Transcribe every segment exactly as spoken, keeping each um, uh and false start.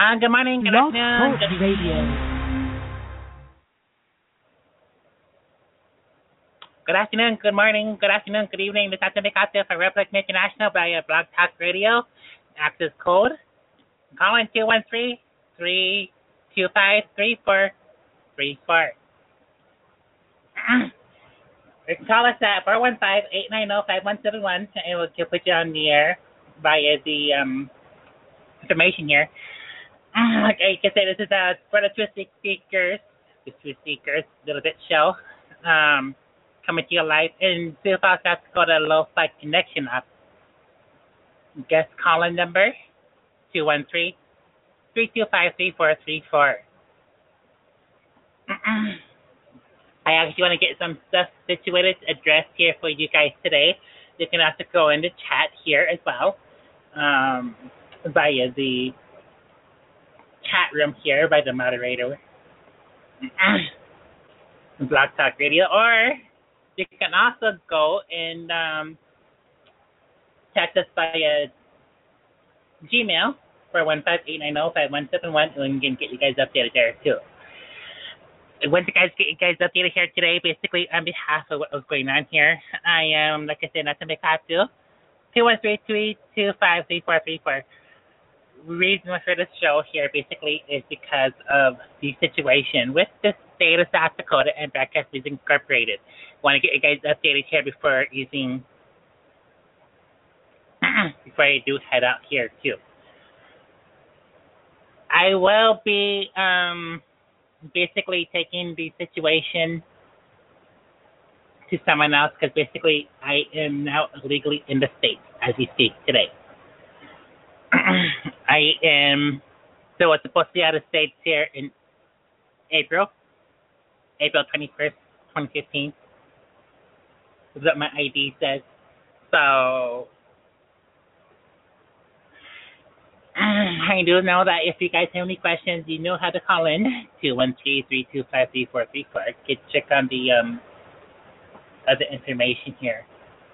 Uh, good morning, good Blog afternoon, Talk good, Radio. good afternoon, good morning, good afternoon, good evening. This is Anthony Cocktail for Republic International via Blog Talk Radio. Access code. Call in two one three, three two five, three four three four. You can call us at four one five, eight nine zero, five one seven one and we'll put you on the air via the um, information here. Okay, you can say this is uh, for the Truth Seekers, the Truth Seekers Little Bit Show, um, coming to you live in Sioux Falls, South Dakota, Lo-Fi Connection up. Guest calling number, two one three, three two five, three four three four. I actually want to get some stuff situated, addressed here for you guys today. You can also go into chat here as well, um, via the chat room here by the moderator. Blog Talk Radio, or you can also go and um, text us via Gmail for one five eight nine zero five one seven one, and we can get you guys updated there too. I want to guys get you guys updated here today, basically on behalf of what was going on here. I am, like I said, not to make hot too. two one three, three two five, three four three four. The reason for this show here basically is because of the situation with the state of South Dakota and Broadcast News Incorporated. Want to get you guys updated here before using before I do head out here too. I will be um, basically taking the situation to someone else because basically I am now illegally in the state as we speak today. I am, so I was supposed to be out of state here in April, April twenty-first, twenty fifteen. Is what my I D says. So, I do know that if you guys have any questions, you know how to call in, two one three, three two five, three four three four. Get check on the um, other information here.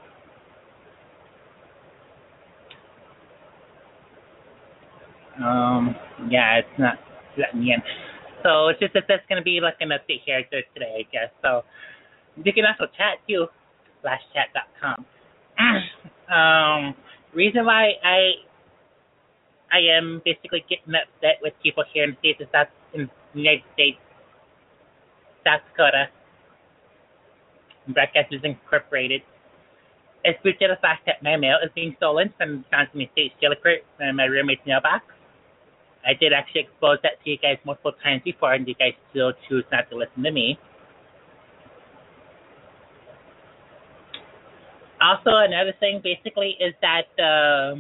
Um, yeah, it's not letting me in. So it's just that that's going to be like an update here today, I guess. So you can also chat too, flash chat dot com. um, reason why I I am basically getting upset with people here in the States of South, in the United States, South Dakota, Broadcast News Incorporated, is due to the fact that my mail is being stolen from Wisconsin State Jillicourt and my roommate's mailbox. I did actually expose that to you guys multiple times before, and you guys still choose not to listen to me. Also, another thing basically is that uh,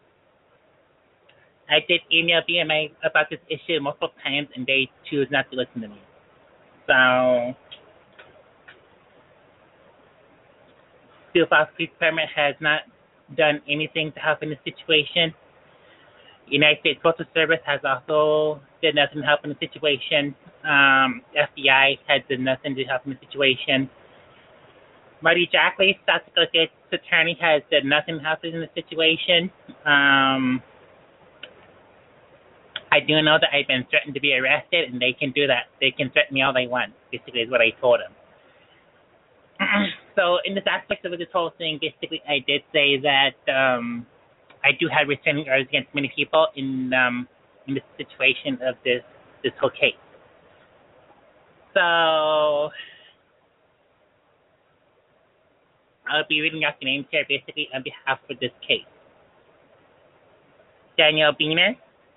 I did email B M A about this issue multiple times, and they choose not to listen to me. So, Sioux Falls Police Department has not done anything to help in this situation. United States Postal Service has also did nothing to help in the situation. Um, F B I has did nothing to help in the situation. Marty Jackley, South Dakota State's attorney, has did nothing to help in the situation. Um, I do know that I've been threatened to be arrested, and they can do that. They can threaten me all they want, basically is what I told them. So in this aspect of this whole thing, basically I did say that um, I do have restraining orders against many people in um, in this situation of this this whole case. So I'll be reading out the names here basically on behalf of this case. Daniel Beaner,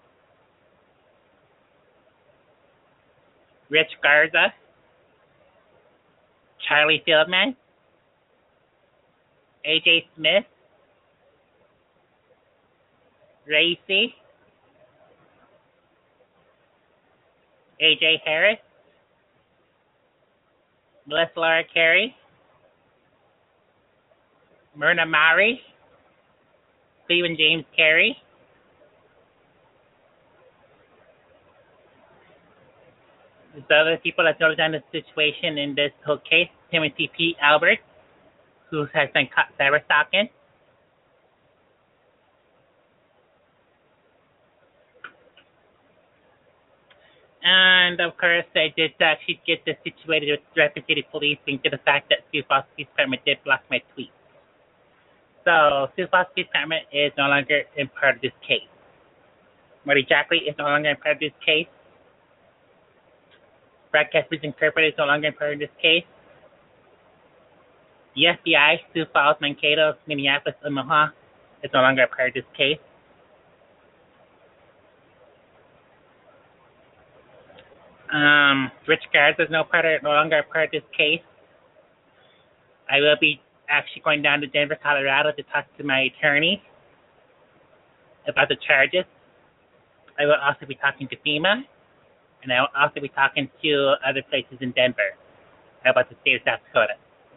Rich Garza, Charlie Fieldman, A J Smith, Racy, A J Harris, Melissa Laura Carey, Myrna Murray, Stephen James Carey, the other people that noticed on the situation in this whole case, Timothy P. Albert, who has been caught cyber stalking, And of course, I did actually get this situated with Rapid City Police due to the fact that Sioux Falls Police Department did block my tweet. So Sioux Falls Police Department is no longer in part of this case. What exactly is no longer in part of this case? Broadcast News Incorporated is no longer in part of this case. The F B I, Sioux Falls, Mankato, Minneapolis, Omaha is no longer a part of this case. Um, Rich Garza is no part of, no longer a part of this case. I will be actually going down to Denver, Colorado to talk to my attorney about the charges. I will also be talking to FEMA, and I will also be talking to other places in Denver about the state of South Dakota.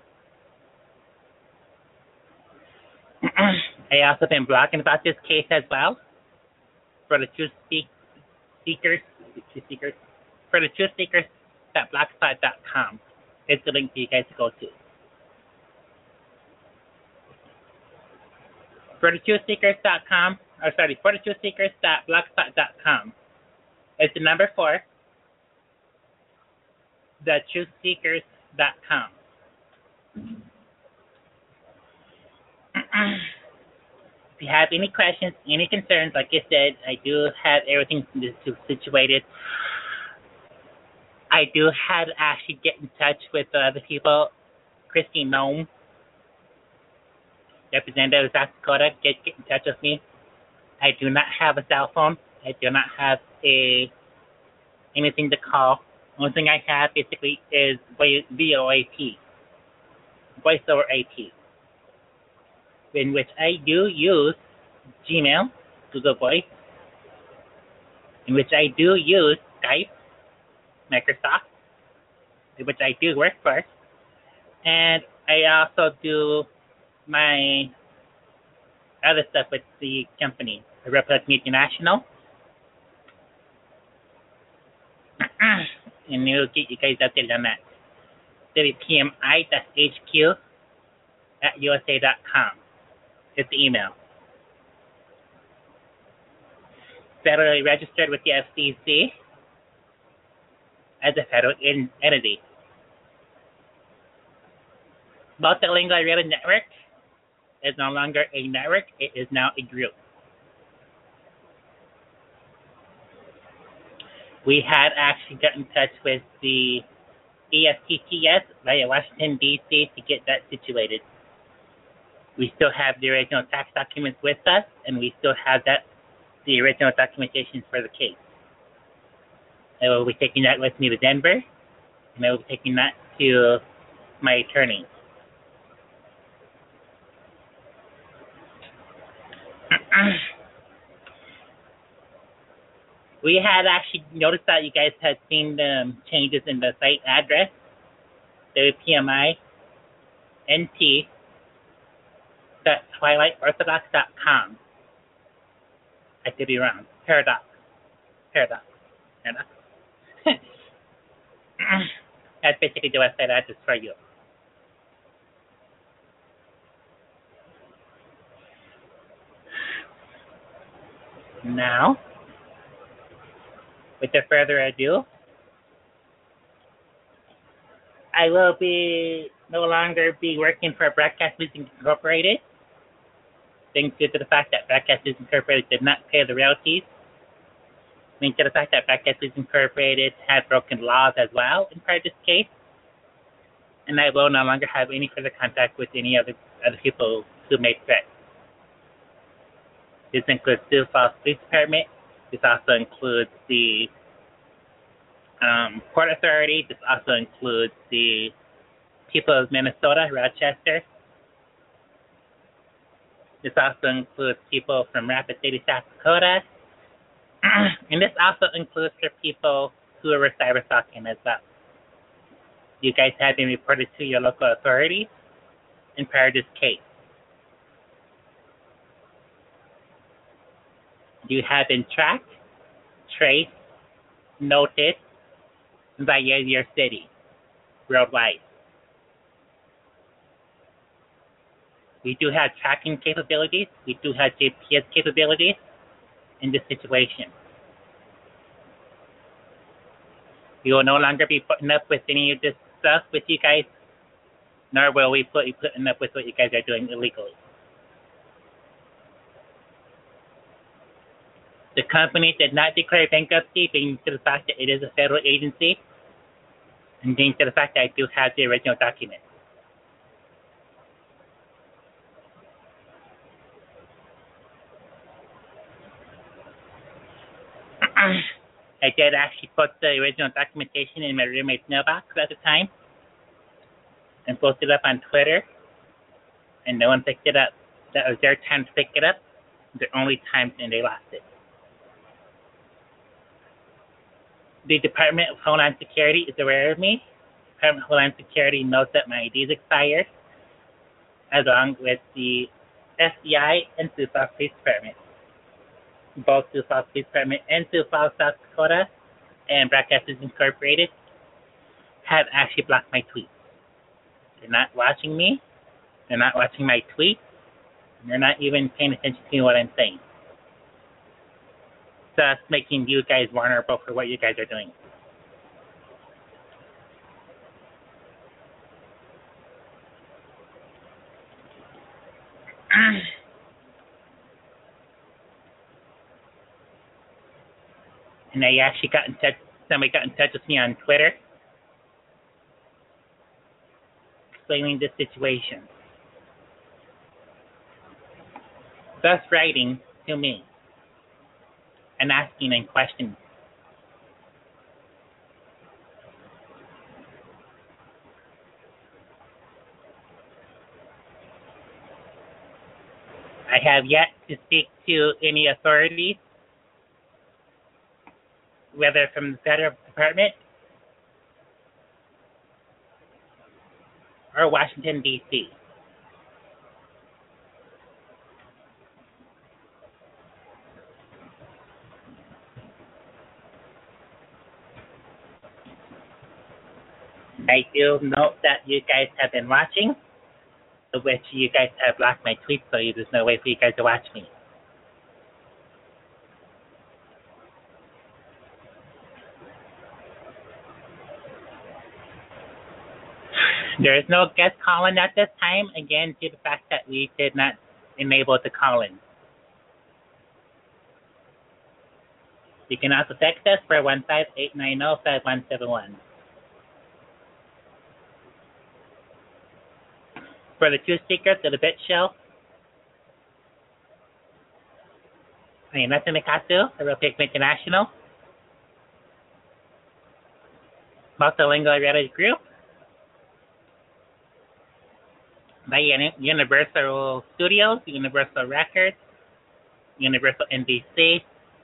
I also been blogging about this case as well for the Truth Seekers, Truth Seekers, for the Truth Seekers dot blogspot dot com. It's the link for you guys to go to. For the Truth Seekers dot com, or sorry, for the Truth Seekers dot blogspot dot com. It's the number four, the Truth Seekers dot com. If you have any questions, any concerns, like I said, I do have everything situated. I do have to actually get in touch with the other people. Christine Nome, representative of South Dakota, get, get in touch with me. I do not have a cell phone. I do not have a anything to call. Only thing I have basically is V O A P, voice over A P, in which I do use Gmail, Google Voice, in which I do use Skype, Microsoft, in which I do work for, and I also do my other stuff with the company, Republic International, and we'll get you guys updated on that. W P M I H Q at U S A dot com. It's the email. Federally registered with the F C C as a federal in- entity. Multilingual Radio Network is no longer a network, it is now a group. We had actually got in touch with the E S T T S via Washington, D C to get that situated. We still have the original tax documents with us, and we still have that the original documentation for the case. I will be taking that with me to Denver, and I will be taking that to my attorney. We had actually noticed that you guys had seen the changes in the site address, W P M I N T dot twilight orthodox dot com. I could be wrong. Paradox. Paradox. Paradox. That's basically the website address for you. Now, without further ado, I will be no longer be working for Broadcast News Incorporated, thanks due to the fact that Broadcast News Incorporated did not pay the royalties, thanks to the fact that Broadcast News Incorporated had broken laws as well in part of this case, and I will no longer have any further contact with any other other people who made threats. This includes Sioux Falls Police Department. This also includes the um, Port Authority. This also includes the people of Minnesota, Rochester. This also includes people from Rapid City, South Dakota. And this also includes for people who are cyber stalking as well. You guys have been reported to your local authorities in part of this case. You have been tracked, traced, noted by your city worldwide. We do have tracking capabilities. We do have G P S capabilities in this situation. We will no longer be putting up with any of this stuff with you guys, nor will we put putting up with what you guys are doing illegally. The company did not declare bankruptcy, being to the fact that it is a federal agency, and being to the fact that I do have the original document. I did actually put the original documentation in my roommate's mailbox at the time and posted it up on Twitter, and no one picked it up. That was their time to pick it up, their only time, and they lost it. The Department of Homeland Security is aware of me. The Department of Homeland Security knows that my I D is expired, along with the F B I and Sioux Falls Police Department. Both Sioux Falls Police Department and Sioux Falls, South Dakota, and Broadcasters Incorporated have actually blocked my tweets. They're not watching me. They're not watching my tweets. And they're not even paying attention to what I'm saying. Thus making you guys vulnerable for what you guys are doing. And I actually got in touch, somebody got in touch with me on Twitter explaining the situation. Thus writing to me and asking and questioning. I have yet to speak to any authorities, whether from the federal department or Washington, D C I do note that you guys have been watching, which you guys have blocked my tweets, so there's no way for you guys to watch me. There is no guest call-in at this time, again, due to the fact that we did not enable the call-in. You can also text us for one five eight nine zero five one seven one. For the two speakers of the Bit Show, I am Nathan Mikatsu, the Real Pigment International, Multilingual Reality Group, by Universal Studios, Universal Records, Universal N B C,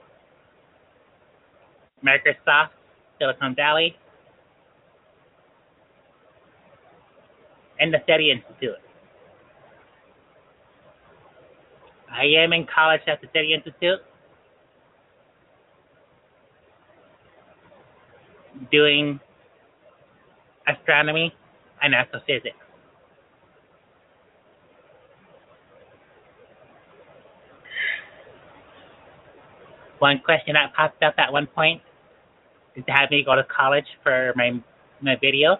Microsoft, Silicon Valley, and the SETI Institute. I am in college at the SETI Institute doing astronomy and astrophysics. One question that popped up at one point is to have me go to college for my my video.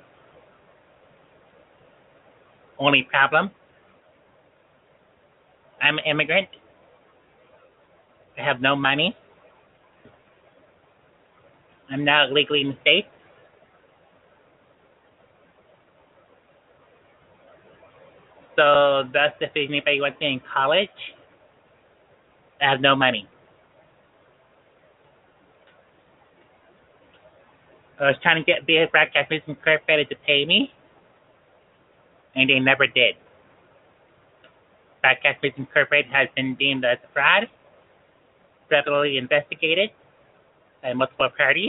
Only problem, I'm an immigrant. I have no money. I'm not legally in the States. So thus, if anybody wants me in college, I have no money. I was trying to get B S Broadcasters Incorporated to pay me, and they never did. Broadcasters Incorporated has been deemed as fraud, federally investigated by multiple parties,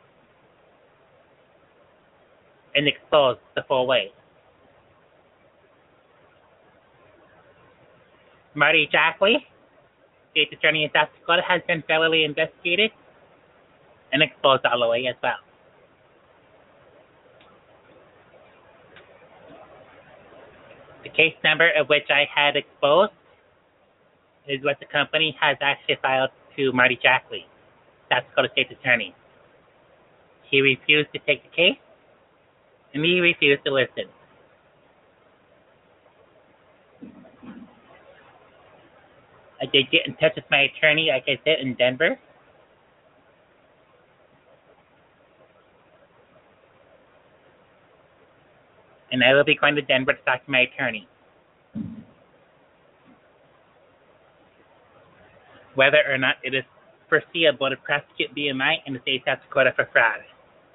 and exposed the full way. Marty Jackley, State Attorney in South Dakota, has been federally investigated and exposed all the way as well. The case number of which I had exposed is what the company has actually filed to Marty Jackley, South Dakota State Attorney. He refused to take the case, and he refused to listen. I did get in touch with my attorney, like I said, in Denver. And I will be going to Denver to talk to my attorney. Whether or not it is foreseeable to prosecute B M I in the state of South Dakota for fraud.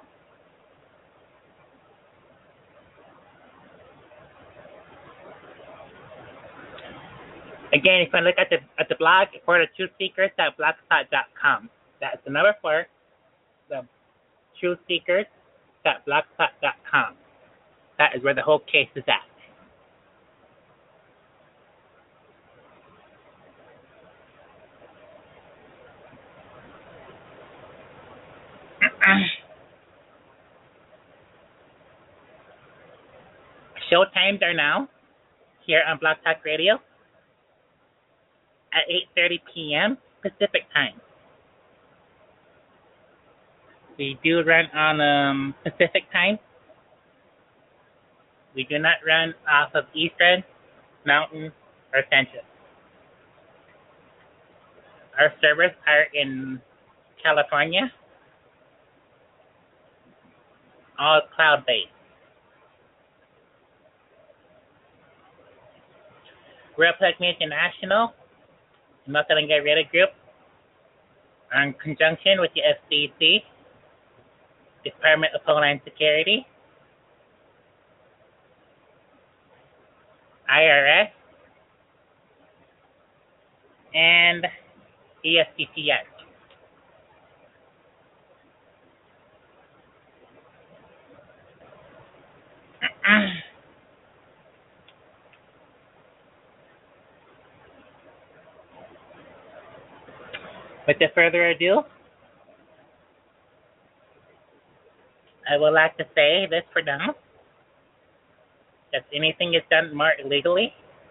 Again, if you look at the at the blog for the truth seekers dot blogspot dot com. That's the number four, the truth seekers dot blogspot dot com. That is where the whole case is at. Show times are now here on Blog Talk Radio at eight thirty p.m. Pacific time. We do run on um, Pacific time. We do not run off of Eastern, Mountain, or Central. Our servers are in California, all cloud-based. Real Plug International, Nothing to Get Rid of Group, in conjunction with the F C C, Department of Homeland Security, I R S, and E S P C S. Without further ado, I would like to say this for now. If anything is done more illegally,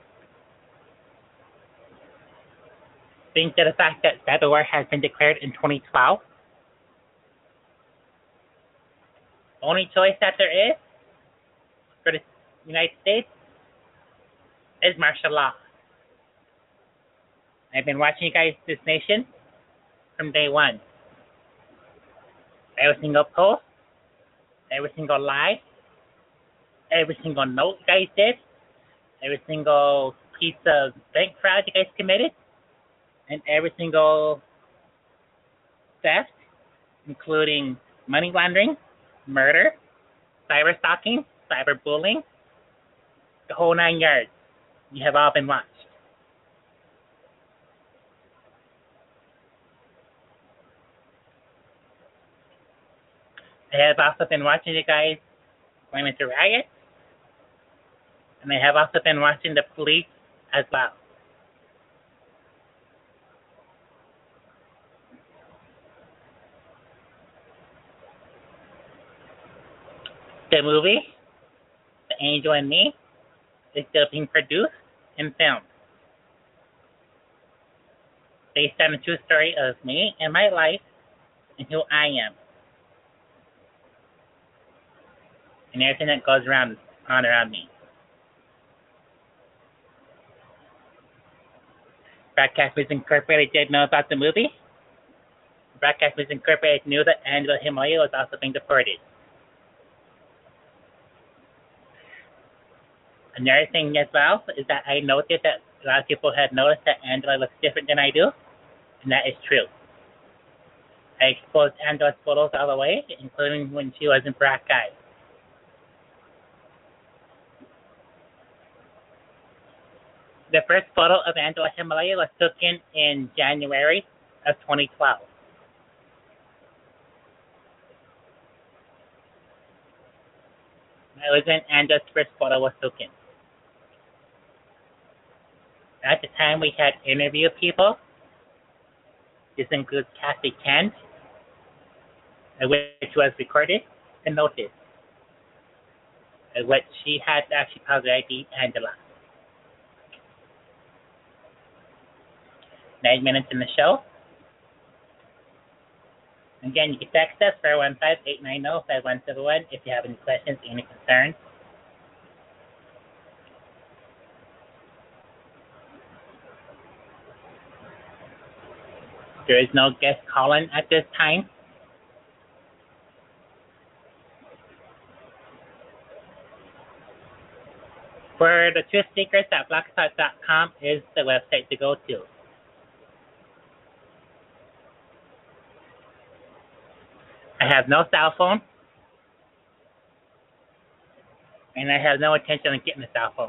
think that the fact that cyber war has been declared in twenty twelve, only choice that there is for the United States is martial law. I've been watching you guys, this nation, from day one. Every single post, every single lie, every single note you guys did, every single piece of bank fraud you guys committed, and every single theft, including money laundering, murder, cyber stalking, cyber bullying, the whole nine yards. You have all been watched. I have also been watching you guys going into riots, and I have also been watching the police as well. The movie, The Angel and Me, is still being produced and filmed. Based on the true story of me and my life and who I am. And everything that goes around on around me. Broadcast News Incorporated did know about the movie. Broadcast News Incorporated knew that Angela Himalaya was also being deported. Another thing as well is that I noticed that a lot of people had noticed that Angela looks different than I do, and that is true. I exposed Angela's photos all the way, including when she was in black eyes. The first photo of Angela Himalaya was taken in January of twenty twelve. That was when Angela's first photo was taken. At the time, we had interviewed people. This includes Kathy Kent, which was recorded and noted, which she had actually positive I D Angela. Nine minutes in the show. Again, you can text us four one five, eight nine zero, five one seven one if you have any questions, any concerns. There is no guest calling at this time. For the truth seekers, blogspot dot com is the website to go to. I have no cell phone, and I have no intention of getting a cell phone.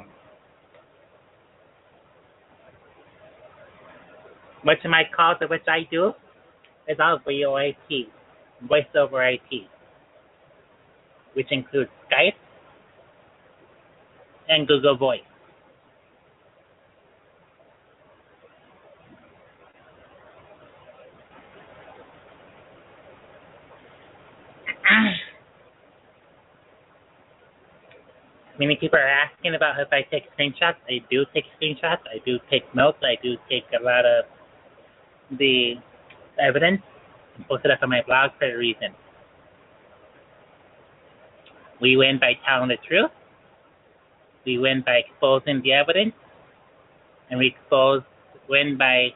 Much of my calls of which I do is all V O I P, voice over I P, which includes Skype and Google Voice. Many people are asking about if I take screenshots. I do take screenshots. I do take notes. I do take a lot of the evidence and post it up on my blog for a reason. We win by telling the truth. We win by exposing the evidence. And we expose win by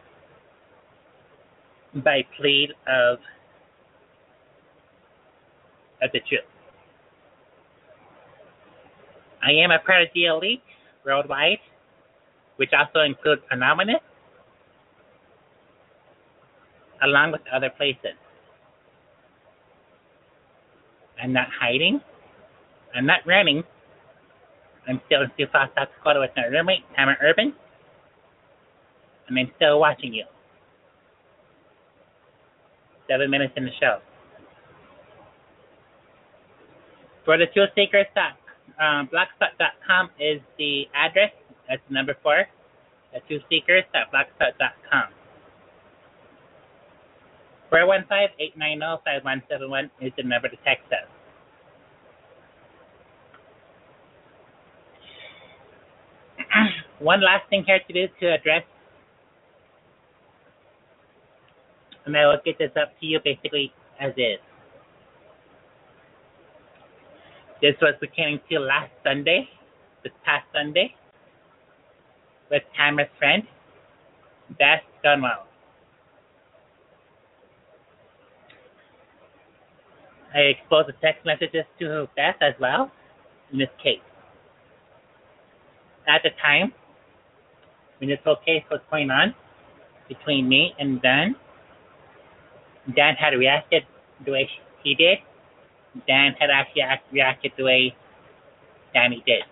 by plead of of the truth. I am a part of the elite worldwide, which also includes Anonymous, along with other places. I'm not hiding. I'm not running. I'm still in Sioux Falls, South Dakota with my roommate, Tamara Urban, and I'm still watching you. Seven minutes in the show. For the truth seekers, um, blogspot dot com is the address. That's number four. The truth seekers dot blogspot dot com. four one five, eight nine zero, five one seven one is the number to text us. One last thing here to do to address, and I will get this up to you basically as is. This was pertaining to last Sunday, this past Sunday, with Tamara's friend, Beth Dunwell. I exposed the text messages to Beth as well in this case. At the time, when this whole case was going on between me and Dan, Dan had reacted the way he did. Dan had actually reacted the way Danny did.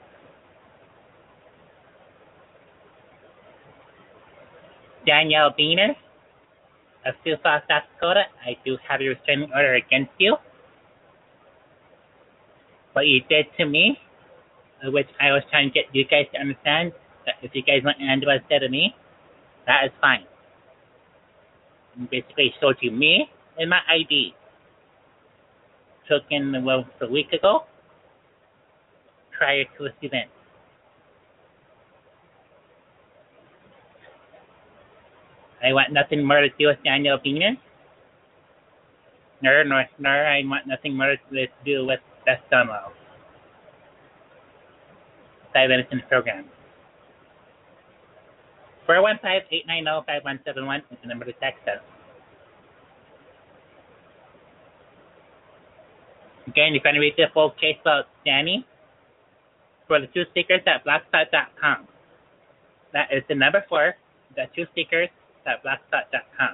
Danielle Beener of Sioux Falls, South Dakota, I do have a restraining order against you. What you did to me, which I was trying to get you guys to understand, that if you guys want Angela instead of me, that is fine. And basically showed you me and my I D. Taken well a week ago, prior to this event. I want nothing more to do with Daniel Beener, nor, nor, nor I want nothing more to do with Beth Dunwell. Five minutes in the program. four one five, eight nine zero, five one seven one is the number to text us. Again, you can read the full case about Danny for the truth seekers at blogspot dot com. That is the number four, the truth seekers at blogspot dot com.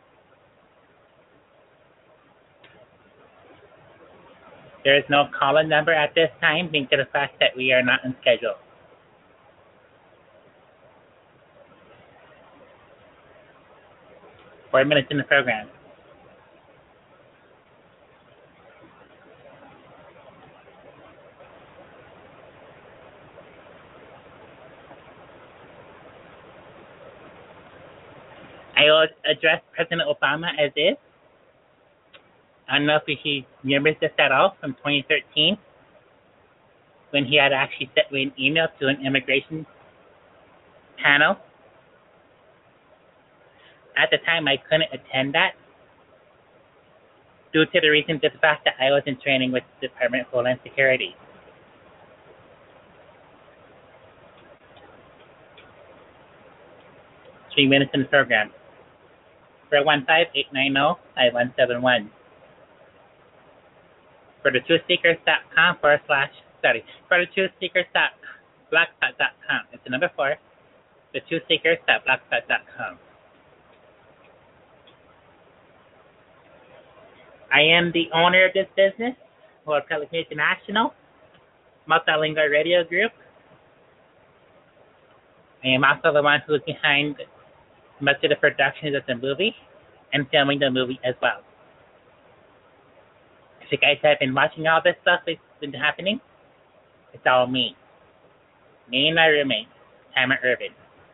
There is no call-in number at this time, due to the fact that we are not on schedule. Four minutes in the program. I will address President Obama as is. I don't know if he remembers this at all from twenty thirteen, when he had actually sent me an email to an immigration panel. At the time, I couldn't attend that. due to the reason to the fact that I was in training with the Department of Homeland Security. Three minutes in the program. For one five eight nine zero five one seven one. For the truth seekers dot com forward slash, sorry, for the truth seekers dot blogspot dot com. It's the number four, the truth seekers dot blogspot dot com. I am the owner of this business, World Public International, multilingual radio group. I am also the one who is behind much of the productions of the movie and filming the movie as well. If you guys have been watching all this stuff that's been happening, it's all me. Me and my roommate, Tamara Irvin.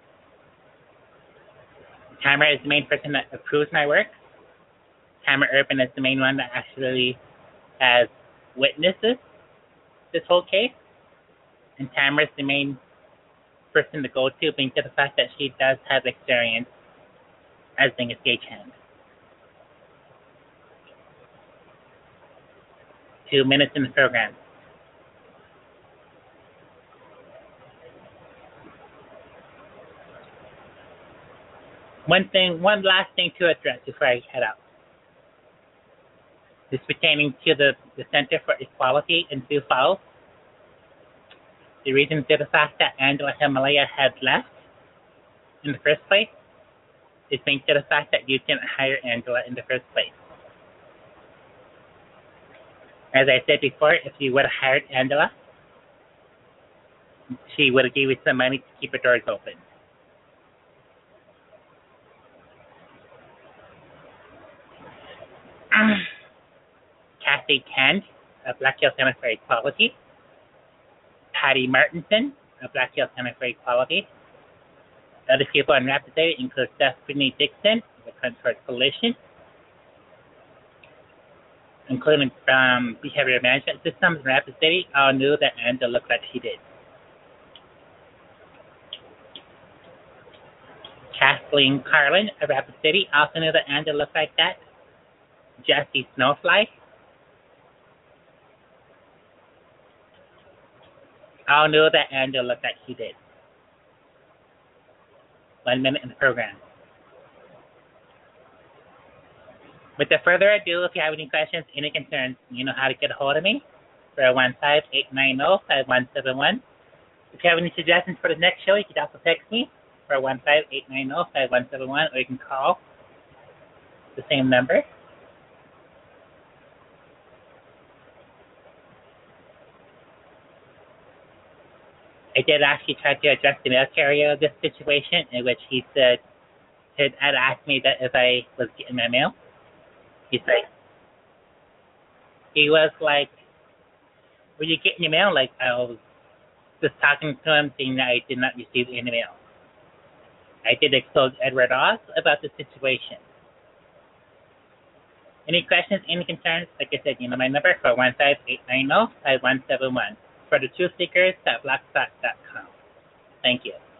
Tamara is the main person that approves my work. Tamara Irvin is the main one that actually has witnesses this whole case. And Tamara is the main person to go to, being to the fact that she does have experience as being a stagehand. Two minutes in the program. One thing, one last thing to address before I head out. This pertaining to the, the Center for Equality in Sioux Falls. The reason to the fact that Angela Himalaya had left in the first place is linked to the fact that you didn't hire Angela in the first place. As I said before, if you would have hired Angela, she would have given you some money to keep her doors open. Kathy Kent of Black Hills Center for Equality. Patty Martinson of Black Hills Center for Equality. Other people in Rapid City include Stephanie Dixon of the Concord Coalition, including from Behavioral Management Systems in Rapid City, all knew that Angela looked like she did. Kathleen Carlin of Rapid City also knew that Angela looked like that. Jessie Snowfly all knew that Angela looked like she did. One minute in the program. Without further ado, if you have any questions, any concerns, you know how to get a hold of me for one five eight nine zero five one seven one. If you have any suggestions for the next show, you can also text me for one five eight nine zero five one seven one, or you can call the same number. I did actually try to address the mail carrier of this situation, in which he said, he had asked me that if I was getting my mail. He's like, he was like, were you getting your mail? Like, I was just talking to him, saying that I did not receive any mail. I did expose Edward Oz about the situation. Any questions, any concerns? Like I said, you know my number for one five eight nine zero five one seven one. For the truth seekers dot blogspot dot com. Thank you.